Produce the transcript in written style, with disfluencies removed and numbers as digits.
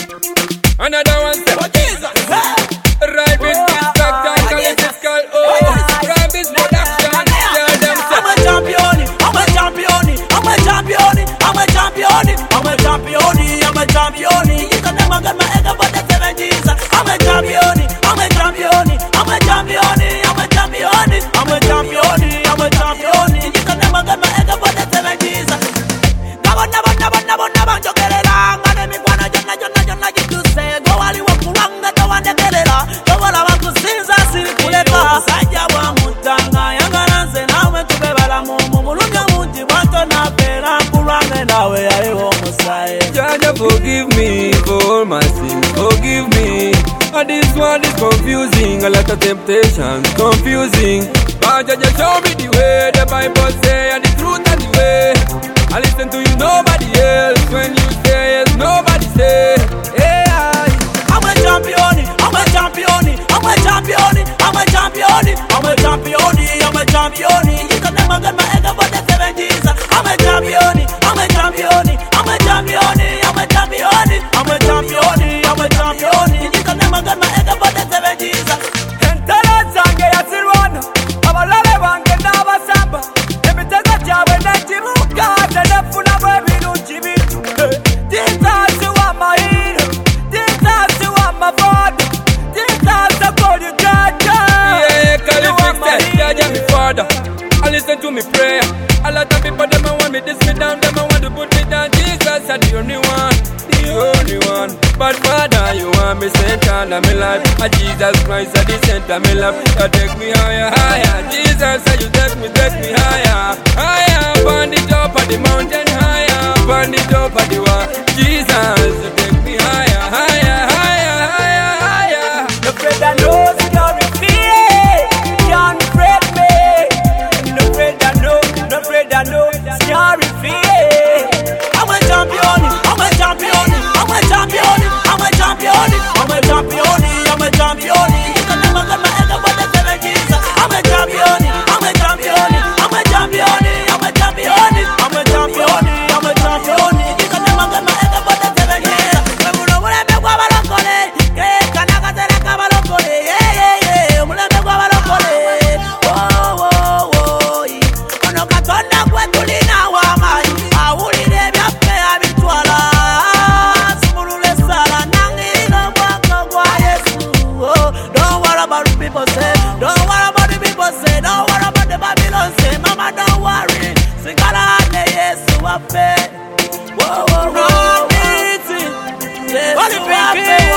Another one say, Jesus. Right with this doctor, call it this call. Right this production. Tell them say, I'm a champion. I'm a champion. I'm a champion. I'm a champion. I'm a champion. I'm a champion. You can never get my egg about the 70s. I'm a champion. I'm a champion. I'm a champion. I'm a champion. I'm a champion. I'm a champion. You can never get my egg about the 70s. Never, yo quererá. Gane mi guana, yo you say. Go ali wa kuranga, to wane quererá. Yo vola wa kusinza, siri kuleka. Saja wa mutanga, yangaranze nawe kubebala mumu. Mulunga muti, wato na pera. Kuranga nawe, ayo musai. Jaja, forgive me for all my sins, forgive me. And this one is confusing, a lot of temptation, confusing. But Jaja, show me the way, the Bible say, and the truth and the way. I listen to you, nobody else. When you say yes, nobody say. Hey, I'm a champion, I'm a champion, I'm a champion, I'm a champion, I'm a champion, I'm a champion. You can never get my egg about the 70s. I'm a champion, I'm a champion, I'm a champion, I'm a champion, I'm a champion, I'm a champion. You can never get my egg about the 70s. Sange ya sirwana, abalale bange n'abasamba. Emitego gyabwe n'ekibuga, tenefuna bw'ebirungi bintu. Jesus wa mahiro, Jesus wa mavado, Jesus call you Jaja. Yeah, call you fix Jaja me father. I listen to me prayer. A lot of people them a want me diss me down, them a want to put me down. Jesus are the only one, the only one. But Father, you want me center of my life. And Jesus Christ at the center of my life. You take me higher, higher. Jesus, you take me higher, higher. Burn the top of the mountain higher. Burn the top of the wall. Jesus, you take me higher, higher, higher, higher, higher. No afraid I know security can't break me. No afraid I know security. I'm a champion, I'm a champion, I'm a champion, I'm a champion, I'm a champion, I'm a champion. You can never get my head about the 70s. I'm a champion, I'm a champion, I'm a champion, I'm a champion, I'm a champion, I'm a champion. You can never get my head about the 70s. Mulo mule me kwa balokole, ke kanaka tere ka balokole, yeah. Mule me kwa balokole, oh. Ono katonda kwetu lina wamai, awulire byaffe abitwala. Simulule sala nangirira mwaka gwa Yesu. Don't worry about the people say, don't worry about the people say, don't worry about the Babylon say. Mama, don't worry, sigala ane Yesu wafe. Yesu wafe.